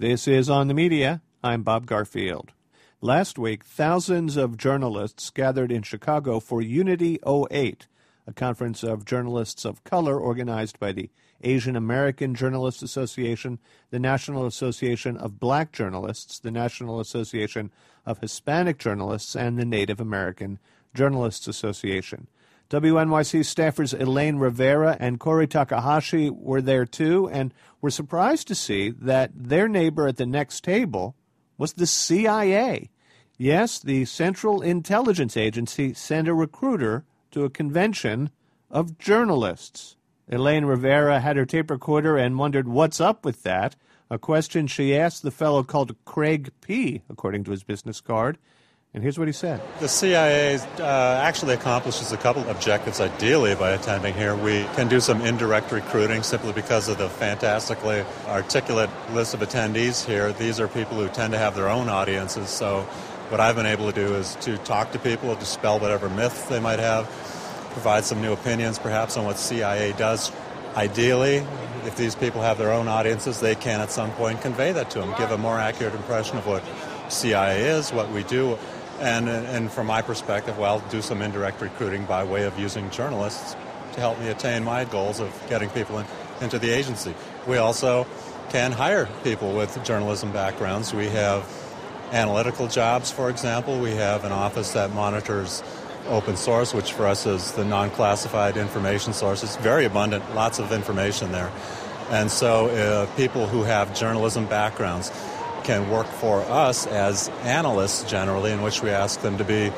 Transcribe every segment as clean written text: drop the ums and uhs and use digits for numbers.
This is On the Media. I'm Bob Garfield. Last week, thousands of journalists gathered in Chicago for Unity 08, a conference of journalists of color organized by the Asian American Journalists Association, the National Association of Black Journalists, the National Association of Hispanic Journalists, and the Native American Journalists Association. WNYC staffers Elaine Rivera and Corey Takahashi were there too, and were surprised to see that their neighbor at the next table was the CIA. Yes, the Central Intelligence Agency sent a recruiter to a convention of journalists. Elaine Rivera had her tape recorder and wondered what's up with that, a question she asked the fellow called Craig P., according to his business card. And here's what he said. The CIA actually accomplishes a couple of objectives, ideally, by attending here. We can do some indirect recruiting simply because of the fantastically articulate list of attendees here. These are people who tend to have their own audiences, so what I've been able to do is to talk to people, dispel whatever myths they might have, provide some new opinions perhaps on what CIA does. Ideally, if these people have their own audiences, they can at some point convey that to them, give a more accurate impression of what CIA is, what we do. And from my perspective, well, do some indirect recruiting by way of using journalists to help me attain my goals of getting people into the agency. We also can hire people with journalism backgrounds. We have analytical jobs, for example. We have an office that monitors open source, which for us is the non-classified information source. It's very abundant, lots of information there. And so people who have journalism backgrounds can work for us as analysts generally, in which we ask them to be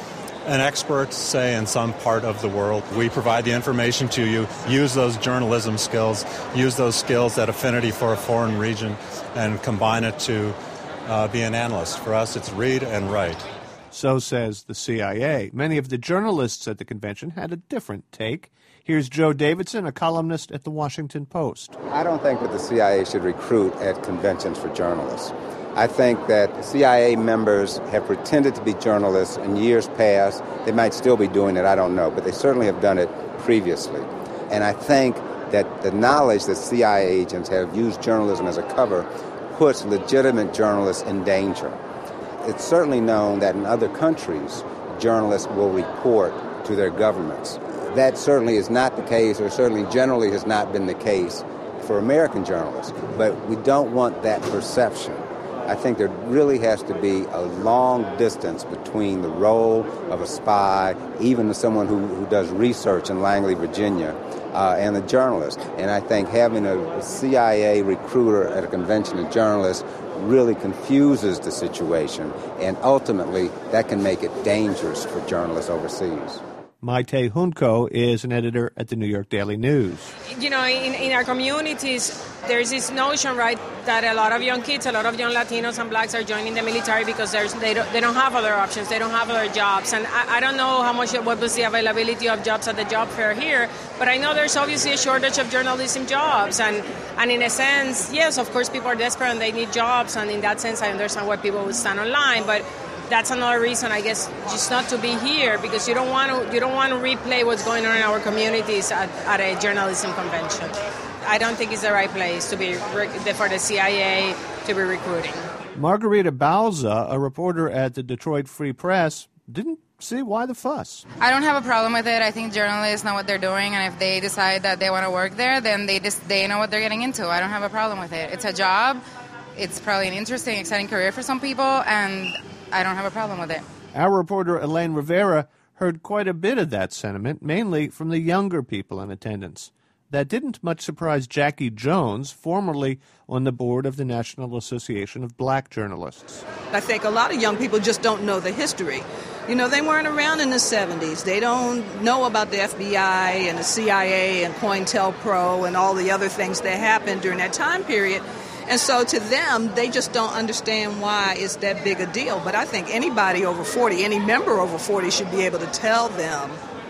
an expert, say, in some part of the world. We provide the information to you, use those journalism skills, use those skills, that affinity for a foreign region, and combine it to be an analyst. For us, it's read and write. So says the CIA. Many of the journalists at the convention had a different take. Here's Joe Davidson, a columnist at The Washington Post. I don't think that the CIA should recruit at conventions for journalists. I think that CIA members have pretended to be journalists in years past. They might still be doing it, I don't know, but they certainly have done it previously. And I think that the knowledge that CIA agents have used journalism as a cover puts legitimate journalists in danger. It's certainly known that in other countries, journalists will report to their governments. That certainly is not the case, or certainly generally has not been the case for American journalists. But we don't want that perception. I think there really has to be a long distance between the role of a spy, even someone who does research in Langley, Virginia, and a journalist. And I think having a CIA recruiter at a convention of journalists really confuses the situation, and ultimately that can make it dangerous for journalists overseas. Maite Junco is an editor at the New York Daily News. You know, in our communities, there's this notion, right, that a lot of young kids, a lot of young Latinos and blacks are joining the military because they don't have other options, they don't have other jobs. And I don't know what was the availability of jobs at the job fair here, but I know there's obviously a shortage of journalism jobs. And in a sense, yes, of course, people are desperate and they need jobs. And in that sense, I understand why people would stand online. But that's another reason, I guess, just not to be here, because you don't want to replay what's going on in our communities at a journalism convention. I don't think it's the right place to be for the CIA to be recruiting. Margarita Bauza, a reporter at the Detroit Free Press, didn't see why the fuss. I don't have a problem with it. I think journalists know what they're doing, and if they decide that they want to work there, then they know what they're getting into. I don't have a problem with it. It's a job. It's probably an interesting, exciting career for some people, and I don't have a problem with it. Our reporter Elaine Rivera heard quite a bit of that sentiment, mainly from the younger people in attendance. That didn't much surprise Jackie Jones, formerly on the board of the National Association of Black Journalists. I think a lot of young people just don't know the history. You know, they weren't around in the 70s. They don't know about the FBI and the CIA and COINTELPRO and all the other things that happened during that time period. And so to them, they just don't understand why it's that big a deal. But I think anybody over 40, any member over 40 should be able to tell them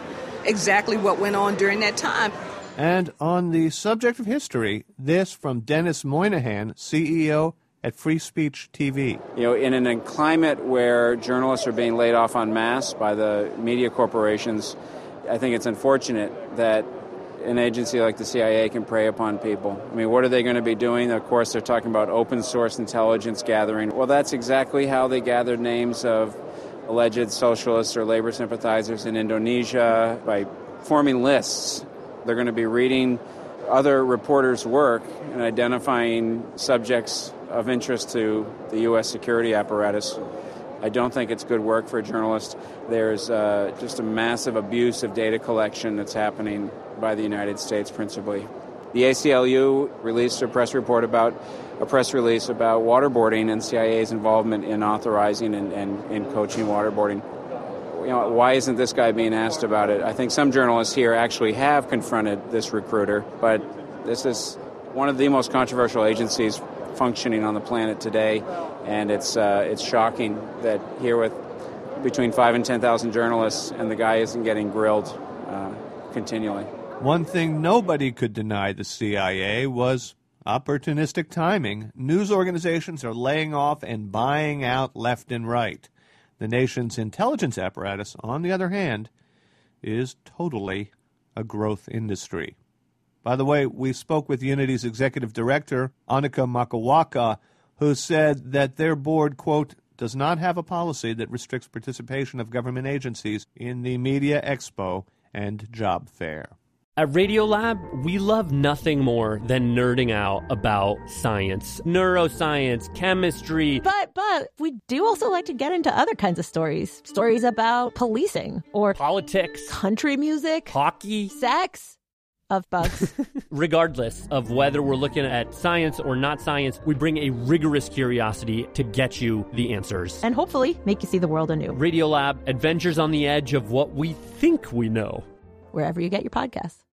exactly what went on during that time. And on the subject of history, this from Dennis Moynihan, CEO at Free Speech TV. You know, in a climate where journalists are being laid off en masse by the media corporations, I think it's unfortunate that an agency like the CIA can prey upon people. I mean, what are they going to be doing? Of course, they're talking about open source intelligence gathering. Well, that's exactly how they gathered names of alleged socialists or labor sympathizers in Indonesia, by forming lists. They're going to be reading other reporters' work and identifying subjects of interest to the U.S. security apparatus. I don't think it's good work for a journalist. There's just a massive abuse of data collection that's happening by the United States principally. The ACLU released a press release about waterboarding and CIA's involvement in authorizing and coaching waterboarding. You know, why isn't this guy being asked about it? I think some journalists here actually have confronted this recruiter, but this is one of the most controversial agencies functioning on the planet today, and it's shocking that here with between 5,000 and 10,000 journalists, and the guy isn't getting grilled continually. One thing nobody could deny the CIA was opportunistic timing. News organizations are laying off and buying out left and right. The nation's intelligence apparatus, on the other hand, is totally a growth industry. By the way, we spoke with Unity's executive director, Annika Makawaka, who said that their board, quote, does not have a policy that restricts participation of government agencies in the Media Expo and Job Fair. At Radiolab, we love nothing more than nerding out about science, neuroscience, chemistry. But we do also like to get into other kinds of stories. Stories about policing or politics, country music, hockey, sex, of bugs. Regardless of whether we're looking at science or not science, we bring a rigorous curiosity to get you the answers. And hopefully make you see the world anew. Radiolab, adventures on the edge of what we think we know. Wherever you get your podcasts.